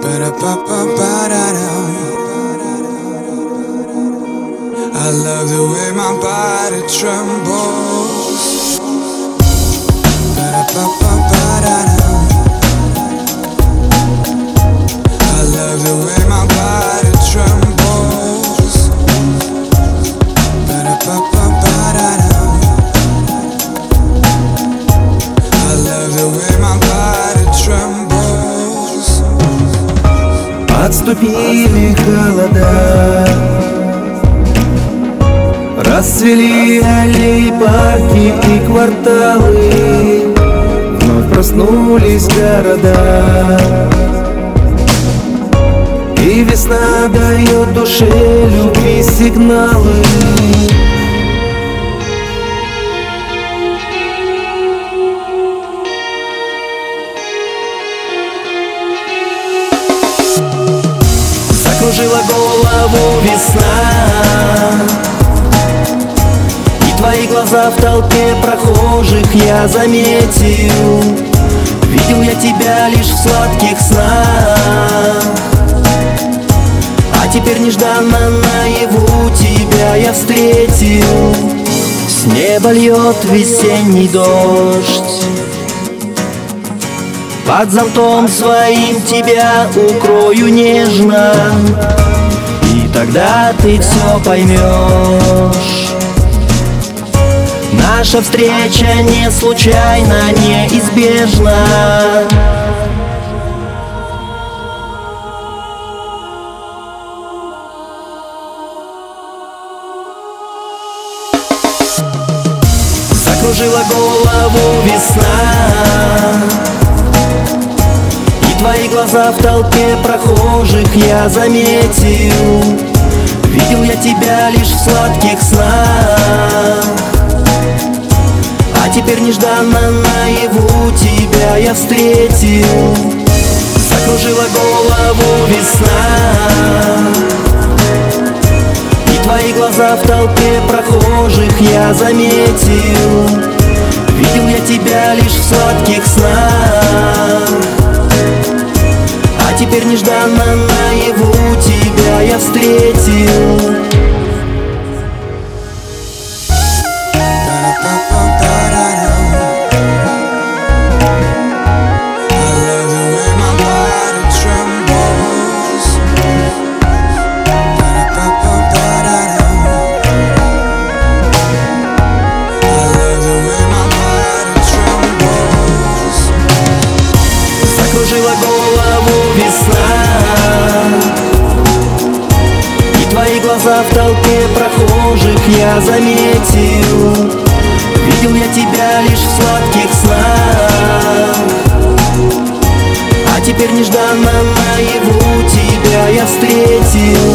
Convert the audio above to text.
I love the way my body trembles. I love the way my body trembles. I love the way my body trembles. Отступили холода, расцвели аллеи, парки и кварталы, вновь проснулись города. И весна дает душе любви сигналы. Закружила голову весна, и твои глаза в толпе прохожих я заметил. Видел я тебя лишь в сладких снах, а теперь нежданно наяву тебя я встретил. С неба льет весенний дождь, под зонтом своим тебя укрою нежно, и тогда ты все поймешь. Наша встреча не случайна, неизбежна. Закружила голову весна, и твои глаза в толпе прохожих я заметил. Видел я тебя лишь в сладких снах, а теперь нежданно наяву тебя я встретил. Закружила голову весна, и твои глаза в толпе прохожих я заметил. Видел я тебя лишь в сладких снах, а теперь нежданно наяву тебя я встретил. Закружила голову весна, и твои глаза в толпе прохожих я заметил. Видел я тебя лишь в сладких снах, а теперь нежданно наяву тебя я встретил.